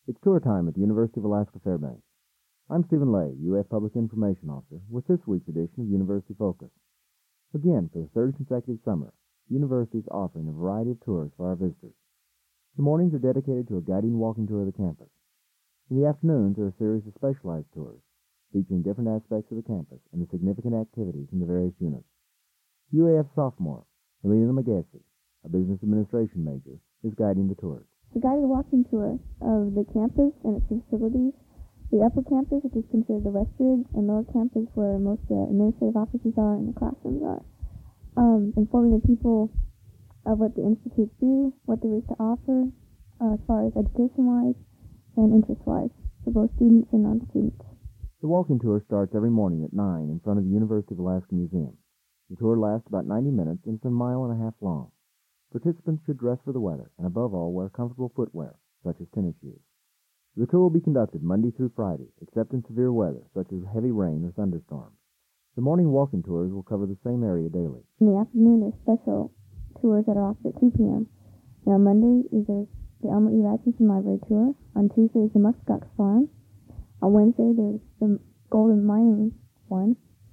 It's tour time at the University of Alaska Fairbanks. I'm Stephen Lay, UF Public Information Officer, with this week's edition of University Focus. Again, for the third consecutive summer, the university is offering a variety of tours for our visitors. The mornings are dedicated to a guiding walking tour of the campus. In the afternoons, there are a series of specialized tours, featuring different aspects of the campus and the significant activities in the various units. UAF sophomore, Helena McGessie, a business administration major, is guiding the tours. The guided walking tour of the campus and its facilities. The upper campus, which is considered the West Ridge, and lower campus, where most of the administrative offices are and the classrooms are. Informing the people of what the institutes do, what there is to offer, as far as education-wise and interest-wise, for both students and non-students. The walking tour starts every morning at 9 in front of the University of Alaska Museum. The tour lasts about 90 minutes and it's a mile and a half long. Participants should dress for the weather and, above all, wear comfortable footwear, such as tennis shoes. The tour will be conducted Monday through Friday, except in severe weather, such as heavy rain or thunderstorms. The morning walking tours will cover the same area daily. In the afternoon, there's special tours that are offered at 2 p.m. And on Monday, there's the Elmer E. Rasmussen Library Tour. On Tuesday, there's the Muskox Farm. On Wednesday, there's the Golden Minerals one.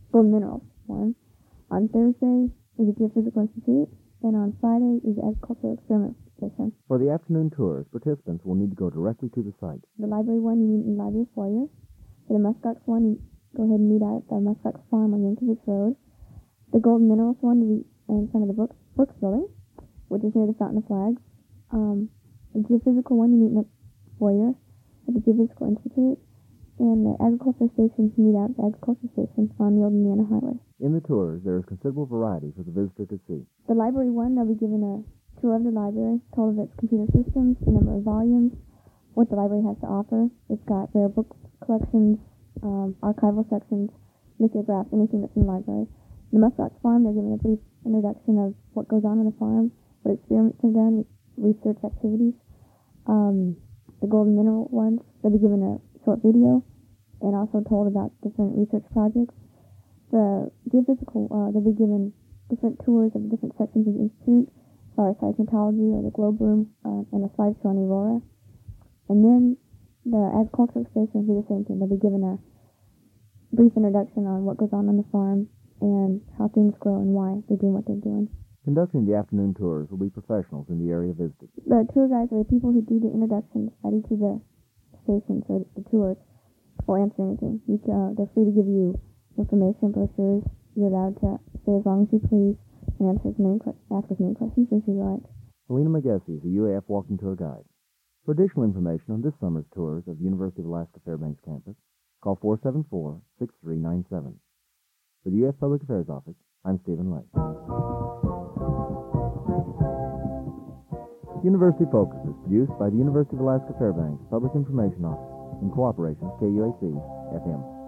On Thursday is the Geophysical Institute. And on Friday is the Agricultural Experiment Station. For the afternoon tours, participants will need to go directly to the site. The library one, you meet in the library foyer. For the Muskox one, you go ahead and meet out at the Muskox Farm on Yankovic Road. The Golden Minerals one, you meet in front of the Brooks Building, which is near the Fountain of Flags. The Geophysical one, you meet in the foyer at the Geophysical Institute. And the Agricultural Station, you meet out at the Agricultural Station on the Old Indiana Highway. In the tours, there is considerable variety for the visitor to see. The library one, they'll be given a tour of the library, told of its computer systems, the number of volumes, what the library has to offer. It's got rare book collections, archival sections, lithographs, anything that's in the library. The Muskox Farm, they're given a brief introduction of what goes on the farm, what experiments are done, research activities. The Golden Mineral ones, they'll be given a short video and also told about different research projects. The Geophysical, they'll be given different tours of different sections of the Institute, as far as seismology or the globe room, and a slideshow on Aurora. And then the Agricultural Station will be the same thing. They'll be given a brief introduction on what goes on the farm and how things grow and why they're doing what they're doing. Conducting the afternoon tours will be professionals in the area visited. The tour guides are the people who do the introductions at each of the stations or the tours or answer anything. They're free to give you information, brochures. You're allowed to stay as long as you please and ask as many questions as you like. Helena McGessie is the UAF walking tour guide. For additional information on this summer's tours of the University of Alaska Fairbanks campus, call 474-6397. For the UF Public Affairs Office, I'm Stephen Lay. University Focus is produced by the University of Alaska Fairbanks Public Information Office in cooperation with KUAC FM.